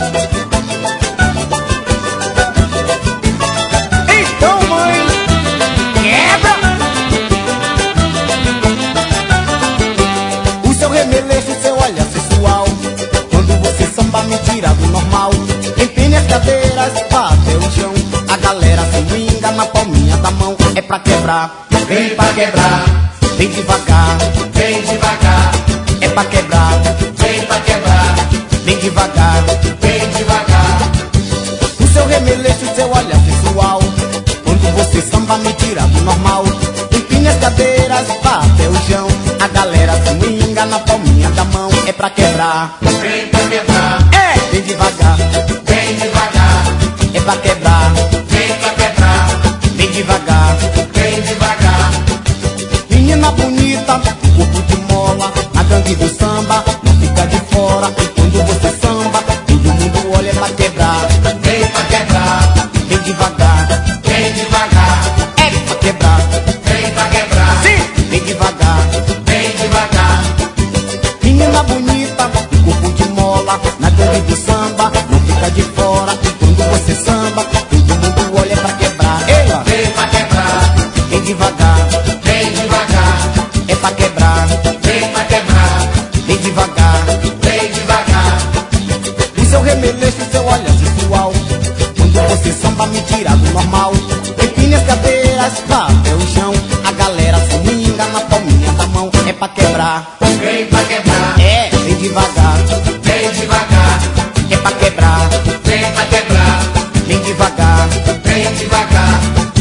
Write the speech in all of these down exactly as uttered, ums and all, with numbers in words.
Então, mãe, quebra! O seu remeleixo, seu olhar sensual, quando você samba me tira do normal. Empine as cadeiras, bate o chão, a galera se swinga na palminha da mão. É pra quebrar, Vem pra quebrar, vem devagar. vem devagar. É pra quebrar, Vem pra quebrar, vem devagar. vem devagar. O seu remeleixo, seu olhar sensual, quando você samba me tira do normal. Empine as cadeiras, bate o chão, a galera se swinga na palminha da mão. É pra quebrar, Vem pra quebrar, é, vem devagar. vem devagar. É pra quebrar, Vem pra quebrar, vem devagar. vem devagar. Menina bonita, corpo de mola, na gangue do samba, não fica de fora. E quando você samba, todo mundo olha pra quebrar. Vem pra quebrar, Vem devagar, vem devagar. é pra quebrar. Vem pra quebrar, Sim, vem devagar. vem devagar. Menina bonita, corpo de mola, na gangue do samba, não fica de fora. E quando você samba, todo mundo olha pra quebrar. Ei, ó, Vem pra quebrar, vem devagar, vem devagar. é pra quebrar. Vem pra quebrar, Vem devagar. vem devagar. O seu remeleixo, seu olhar sensual, quando você samba me tira do normal. Empine as cadeiras, bate o chão, a galera se swinga na palminha da mão. É pra quebrar, Vem pra quebrar, é, vem devagar. vem devagar. É pra quebrar, Vem pra quebrar, vem devagar. vem devagar.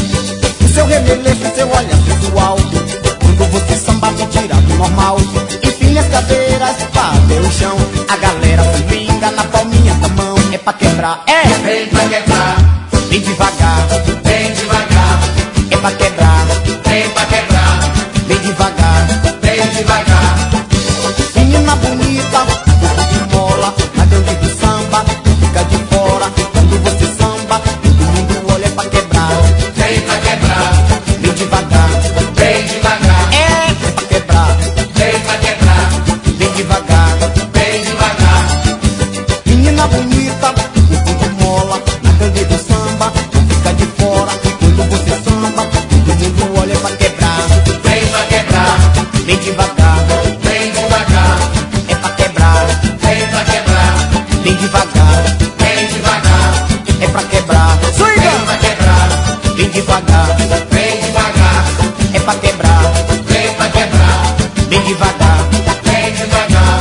O seu remeleixo, seu olhar sensual, quando você samba me tira do normal. Empine as cadeiras, bate o chão, a galera se swinga na palminha da mão. É pra quebrar, é, Vem pra quebrar, vem devagar. vem devagar. É pra quebrar, Vem pra quebrar, vem devagar. vem devagar. Menina bonita, corpo de mola, na gangue do samba, não fica de fora. E quando você samba, todo mundo olha pra quebrar. Vem pra quebrar, Vem devagar, vem devagar. é pra quebrar. Vem pra quebrar, Vem devagar. vem devagar. Menina bonita, corpo de mola, na gangue do samba, não fica de fora. E quando você samba, todo mundo olha pra quebrar. Vem pra quebrar, Vem devagar, vem devagar. é pra quebrar. Vem pra quebrar, Vem devagar, vem devagar. é pra quebrar. Vem pra quebrar, Vem devagar, vem devagar. é pra quebrar. Vem pra quebrar, Vem devagar. vem devagar.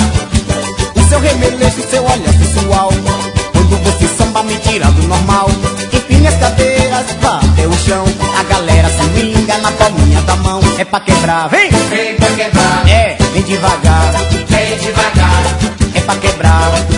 O seu remeleixo, seu olhar sensual, quando você samba me tira do normal. Empine as cadeiras, bate o chão, a galera se swinga na palminha da mão. É pra quebrar, vem! Vem pra quebrar, É, vem devagar. vem devagar. É pra quebrar,